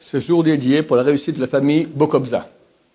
ce jour dédié pour la réussite de la famille Bokobza.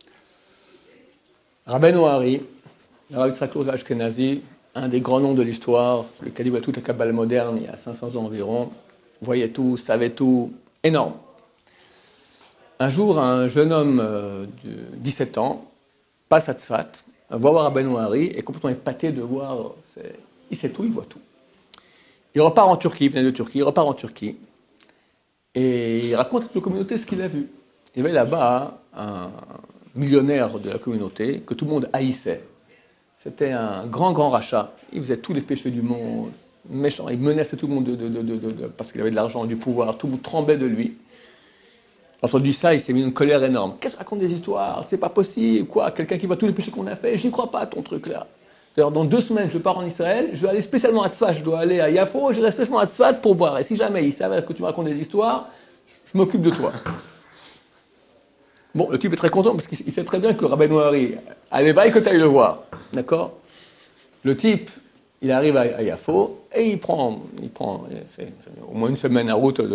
Rabbeinu Hari, le Rav Yitzhak Luz Ashkenazi, un des grands noms de l'histoire, le qui voit toute la Kabbale moderne il y a 500 ans environ, voyait tout, savait tout, énorme. Un jour, un jeune homme de 17 ans passe à Tzfat, va voir Rabbeinu Hari, est complètement épaté de voir, il sait tout, il voit tout. Il repart en Turquie, il venait de Turquie, il repart en Turquie, et il raconte à la communauté ce qu'il a vu. Il y avait là-bas un millionnaire de la communauté que tout le monde haïssait. C'était un grand rachat. Il faisait tous les péchés du monde, méchant. Il menaçait tout le monde parce qu'il avait de l'argent, du pouvoir. Tout le monde tremblait de lui. Entendu ça, il s'est mis une colère énorme. Qu'est-ce que raconte des histoires? C'est pas possible. Quoi? Quelqu'un qui voit tous les péchés qu'on a fait? J'y crois pas à ton truc-là. D'ailleurs, dans 2 semaines, je pars en Israël. Je vais aller spécialement à Tzfat. Je dois aller à Yafo. J'irai spécialement à Tzfat pour voir. Et si jamais il s'avère que tu me racontes des histoires, je m'occupe de toi. Bon, le type est très content parce qu'il sait très bien que Rabbeinu Hari, allez, va et que tu ailles le voir. D'accord? Le type, il arrive à Yafo et il fait au moins une semaine à route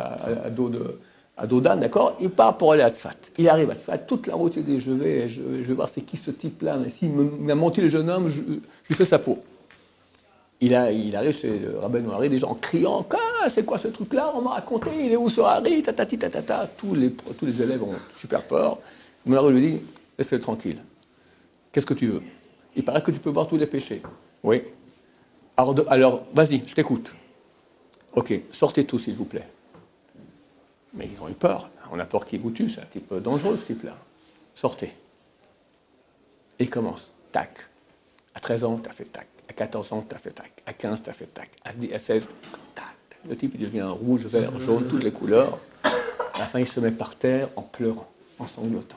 à Dodan, d'accord? Il part pour aller à Tzfat. Il arrive à Tzfat, toute la route, il dit je vais voir c'est qui ce type-là, mais s'il m'a menti le jeune homme, je lui fais sa peau. Il arrive chez Rabbeinu Hari, déjà en criant ah, c'est quoi ce truc-là? On m'a raconté, il est où ce Hari? Tatati tatata. Tous les élèves ont super peur. Rabbeinu Hari lui dit laisse-le tranquille. Qu'est-ce que tu veux? Il paraît que tu peux voir tous les péchés. Oui. Alors vas-y, je t'écoute. Ok, sortez tous, s'il vous plaît. Mais ils ont eu peur. On a peur qu'il vous tue, c'est un type dangereux, ce type-là. Sortez. Il commence. Tac. À 13 ans, t'as fait tac. À 14 ans, t'as fait tac. À 15, t'as fait tac. À 16, tac. Le type, il devient rouge, vert, jaune, toutes les couleurs. À la fin, il se met par terre en pleurant, en sanglotant.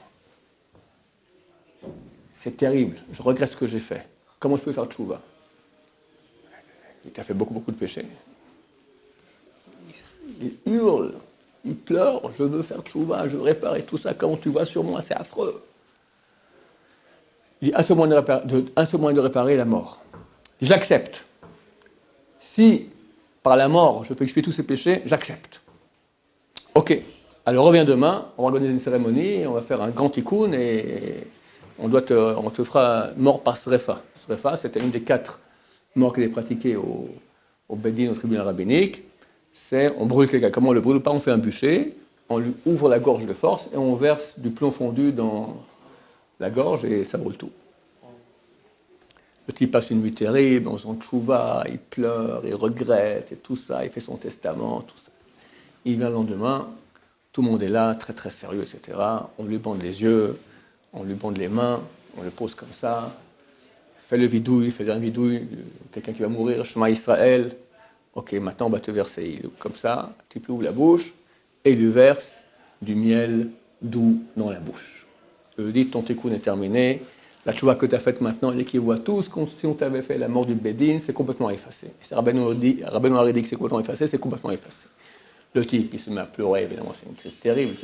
C'est terrible. Je regrette ce que j'ai fait. Comment je peux faire tchouva? Il a fait beaucoup de péchés. Il hurle. Il pleure. Je veux faire tchouva. Je veux réparer tout ça. Comment tu vois sur moi? C'est affreux. Il dit un seul moyen de réparer la mort. J'accepte. Si, par la mort, je peux expier tous ces péchés, j'accepte. Ok. Alors reviens demain, on va organiser une cérémonie, on va faire un grand tikkun et on te fera mort par srefa. Srefa, c'était une des 4 morts qui étaient pratiquées au Bedin, au tribunal rabbinique. C'est, on brûle quelqu'un. Comment on le brûle? Pas, on fait un bûcher, on lui ouvre la gorge de force et on verse du plomb fondu dans la gorge et ça brûle tout. Le type passe une nuit terrible, on s'en tchouva, il pleure, il regrette, et tout ça, il fait son testament, tout ça. Il vient le lendemain, tout le monde est là, très très sérieux, etc. On lui bande les yeux, on lui bande les mains, on le pose comme ça, fait le vidouille, fait un vidouille, quelqu'un qui va mourir, Shema Israël, ok, maintenant on va te verser, comme ça, tu lui ouvres la bouche, et il lui verse du miel doux dans la bouche. Il lui dit, ton tikkun est terminé, la tchouva que tu as faite maintenant, elle équivaut à tout ce qu'on, si on t'avait fait la mort du Bedin, c'est complètement effacé. Et c'est Rabbeinu Hari dit que c'est complètement effacé, c'est complètement effacé. Le type, il se met à pleurer, évidemment, c'est une crise terrible.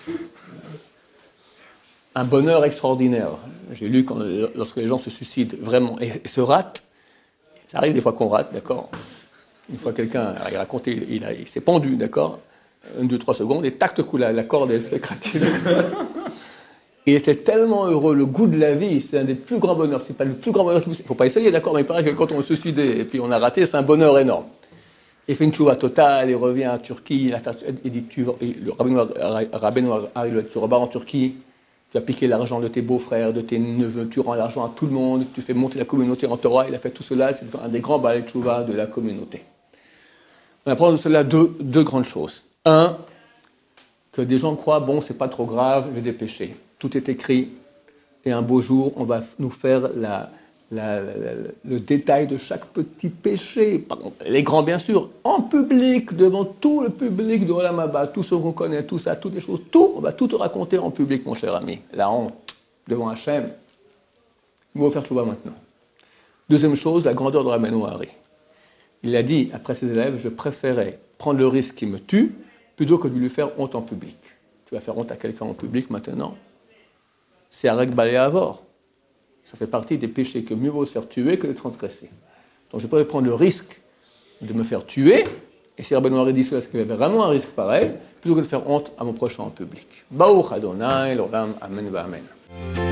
Un bonheur extraordinaire. J'ai lu lorsque les gens se suicident vraiment et se ratent, ça arrive des fois qu'on rate, d'accord? Une fois quelqu'un, il racontait, il s'est pendu, d'accord? 1, 2, 3 secondes, et tac, la corde, elle s'est craquée. Il était tellement heureux, le goût de la vie, c'est un des plus grands bonheurs. C'est pas le plus grand bonheur qu'il ne faut pas essayer, d'accord, mais il paraît que quand on se suicidait et puis on a raté, c'est un bonheur énorme. Il fait une tchouva totale, il revient en Turquie, il dit, le Rabbeinu Hari, tu repars en Turquie, tu as piqué l'argent de tes beaux-frères, de tes neveux, tu rends l'argent à tout le monde, tu fais monter la communauté en Torah, il a fait tout cela, c'est un des grands balais de tchouva de la communauté. On apprend de cela deux grandes choses. Un, que des gens croient, bon, c'est pas trop grave, j'ai des péchés. Tout est écrit, et un beau jour, on va nous faire le détail de chaque petit péché, pardon, les grands bien sûr, en public, devant tout le public de Olam Haba, tout ce qu'on connaît, tout ça, toutes les choses, tout, on va tout te raconter en public, mon cher ami. La honte, devant Hachem. Il va faire tchouva maintenant. Deuxième chose, la grandeur de Rabbeinu Hari. Il a dit, après ses élèves, je préférais prendre le risque qu'il me tue, plutôt que de lui faire honte en public. Tu vas faire honte à quelqu'un en public maintenant. C'est Arek Balé Avor. Ça fait partie des péchés que mieux vaut se faire tuer que de transgresser. Donc je pourrais prendre le risque de me faire tuer, et si Rabbeinu Hari dit cela, parce qu'il y avait vraiment un risque pareil, plutôt que de faire honte à mon prochain en public. Baruch Adonai, l'Olam, Amen, Amen.